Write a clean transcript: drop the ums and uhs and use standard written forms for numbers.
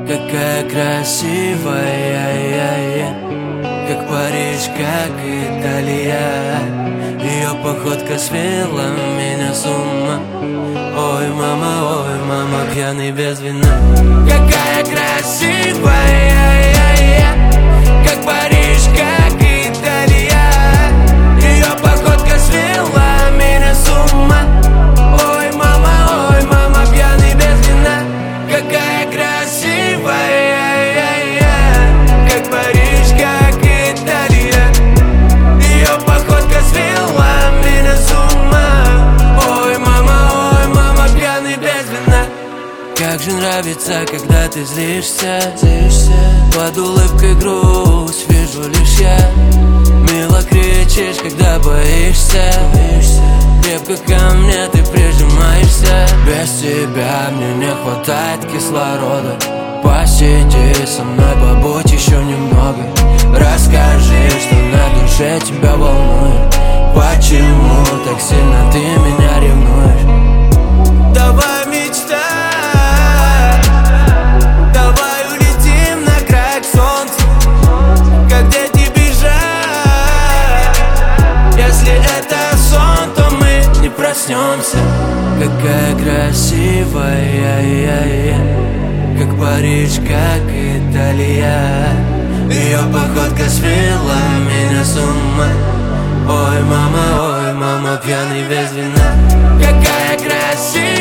Какая красивая, как Париж, как Италия. Ее походка свела меня с ума. Ой, мама, пьяный без вина. Какая красивая, как Париж, как Италия. Ее походка свела меня с ума. Ой, мама, пьяный без вина. Какая красивая, как Париж, как Италия. Ее походка свела меня с ума. Ой, мама, пьяный без вина. Как же нравится, когда ты злишься. Под улыбкой грусть вижу лишь я. Мило кричишь, когда боишься. Крепко ко мне ты прижимаешься. Без тебя мне не хватает кислорода. Посиди со мной, побудь еще немного. Расскажи, что на душе тебя волнует. Почему так сильно ты меня ревнуешь? Давай мечтай, давай улетим на край солнца, как дети бежать. Если это сон, то мы не проснемся. Какая красивая, как Париж, как Италия. Ее походка свела меня с ума. Ой, мама, пьяный без вина. Какая красивая,